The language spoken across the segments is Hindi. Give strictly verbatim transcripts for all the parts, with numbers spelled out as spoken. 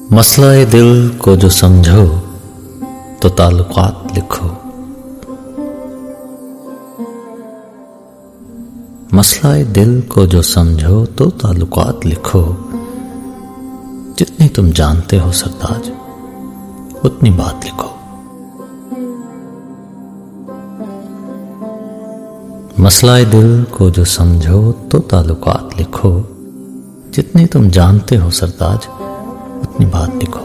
मसला-ए दिल को जो समझो तो ताल्लुकात लिखो। मसला-ए दिल को जो समझो तो ताल्लुकात लिखो। जितनी तुम जानते हो सरताज उतनी बात लिखो। मसला-ए दिल को जो समझो तो ताल्लुकात लिखो। जितनी तुम जानते हो सरताज उतनी बात लिखो।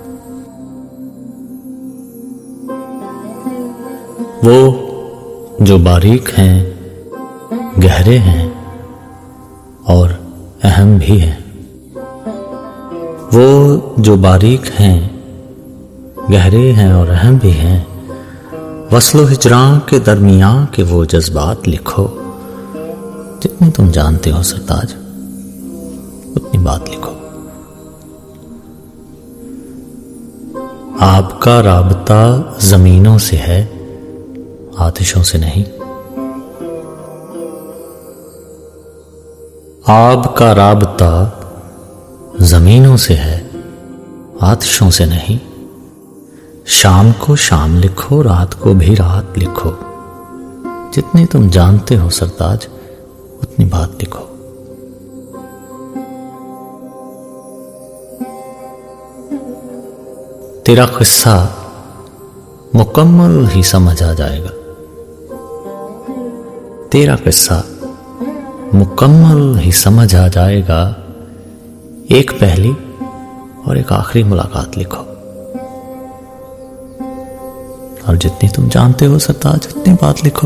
वो जो बारीक हैं, गहरे हैं और अहम भी हैं। वो जो बारीक हैं, गहरे हैं और अहम भी हैं। वस्लो हिजरां के दरमियां के वो जज्बात लिखो। जितनी तुम जानते हो सरताज उतनी बात लिखो। आपका राबता जमीनों से है, आतिशों से नहीं। आपका राबता जमीनों से है, आतिशों से नहीं। शाम को शाम लिखो, रात को भी रात लिखो। जितनी तुम जानते हो सरताज उतनी बात लिखो। तेरा किस्सा मुकम्मल ही समझ आ जाएगा। तेरा किस्सा मुकम्मल ही समझ आ जाएगा। एक पहली और एक आखिरी मुलाकात लिखो। और जितनी तुम जानते हो सरताज उतनी बात लिखो।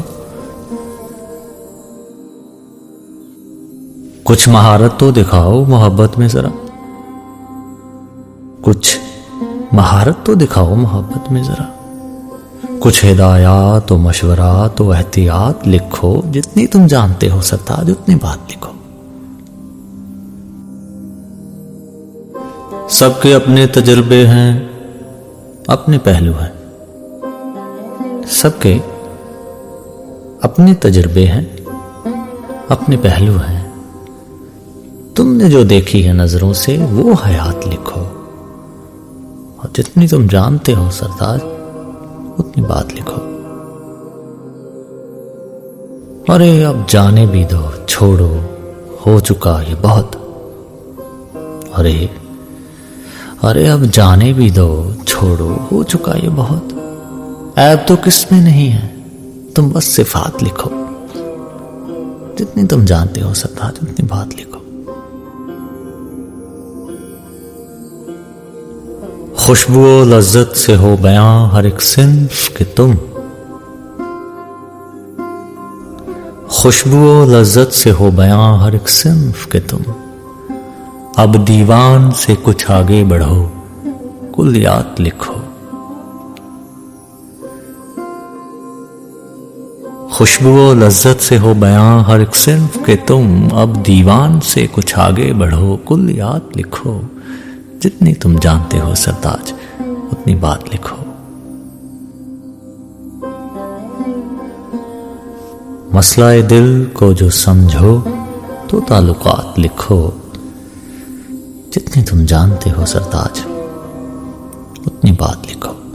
कुछ महारत तो दिखाओ मोहब्बत में जरा। कुछ महारत तो दिखाओ मोहब्बत में जरा। कुछ हिदायत तो मशवरा तो एहतियात लिखो। जितनी तुम जानते हो सरताज उतनी बात लिखो। सबके अपने तजुर्बे हैं, अपने पहलू हैं। सबके अपने तजुर्बे हैं, अपने पहलू हैं। तुमने जो देखी है नजरों से वो हयात लिखो। और जितनी तुम जानते हो सरताज उतनी बात लिखो। अरे अब जाने भी दो, छोड़ो, हो चुका ये बहुत। अरे अरे अब जाने भी दो, छोड़ो, हो चुका ये बहुत। ऐब तो किसमें नहीं है, तुम बस सिफात लिखो। जितनी तुम जानते हो सरताज उतनी बात लिखो। खुशबू लज्जत से हो बयां हर एक सिन्फ के तुम। खुशबू लज्जत से हो बयां हर एक सिन्फ के तुम। अब दीवान से कुछ आगे बढ़ो, कुलियात लिखो। खुशबू लज्जत से हो बयां हर एक सिन्फ के तुम। अब दीवान से कुछ आगे बढ़ो, कुलियात लिखो। जितनी तुम जानते हो सरताज उतनी बात लिखो। मसला-ए दिल को जो समझो तो ताल्लुकात लिखो। जितनी तुम जानते हो सरताज उतनी बात लिखो।